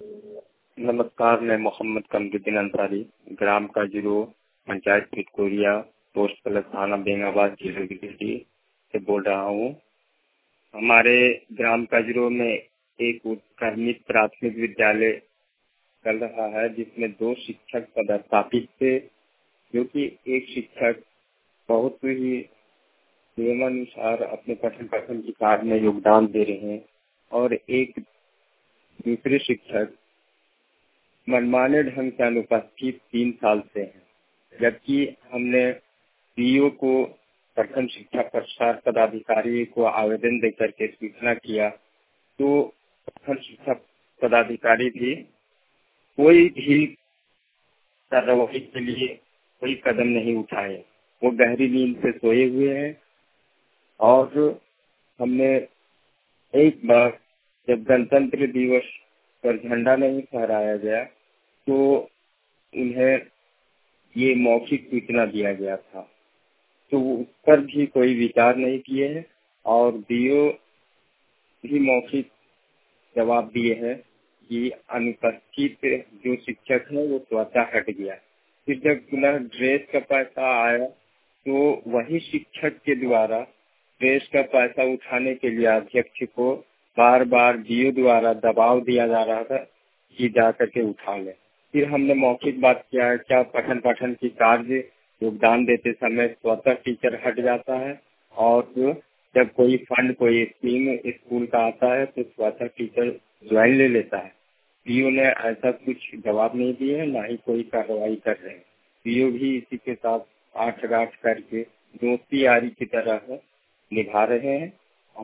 नमस्कार, मैं मोहम्मद कमरुद्दीन अंसारी, ग्राम काजूरो, पंचायत पिटकोरिया, पोस्ट प्लस थाना बेंगाबाद, जिला गिरिडीह से बोल रहा हूँ। हमारे ग्राम काजूरो में एक उत्क्रमित प्राथमिक विद्यालय चल रहा है, जिसमें 2 शिक्षक पदस्थापित थे, जो कि एक शिक्षक बहुत ही नियमानुसार अपने पठन पाठन के कार्य में योगदान दे रहे हैं और एक दूसरे शिक्षक मनमाने ढंग से अनुपस्थित 3 साल से हैं। जबकि हमने पीओ को, प्रखंड शिक्षा प्रसार पदाधिकारी को आवेदन देकर के सूचना किया, तो प्रखंड शिक्षा पदाधिकारी भी कोई भी कार्रवाई के लिए कोई कदम नहीं उठाए। वो गहरी नींद से सोए हुए हैं। और हमने एक बार जब गणतंत्र दिवस पर झंडा नहीं फहराया गया, तो उन्हें ये मौखिक सूचना दिया गया था, तो उस पर भी कोई विचार नहीं किए हैं और डीओ भी मौखिक जवाब दिए हैं कि अनुपस्थित जो शिक्षक है वो स्वतः हट गया। फिर जब पुनः ड्रेस का पैसा आया, तो वही शिक्षक के द्वारा ड्रेस का पैसा उठाने के लिए अध्यक्ष को बार बार डीओ द्वारा दबाव दिया जा रहा था कि जा करके उठा ले। फिर हमने मौखिक बात किया है, क्या पठन पाठन की कार्य योगदान देते समय स्वतः टीचर हट जाता है, और जब कोई फंड, कोई स्कीम स्कूल का आता है तो स्वतः टीचर ज्वाइन ले लेता है। पीओ ने ऐसा कुछ जवाब नहीं दिए है, ना ही कोई कार्रवाई कर रहे हैं। पीओ भी इसी के साथ आठ गांठ करके दोस्ती यारी की तरह निभा रहे हैं।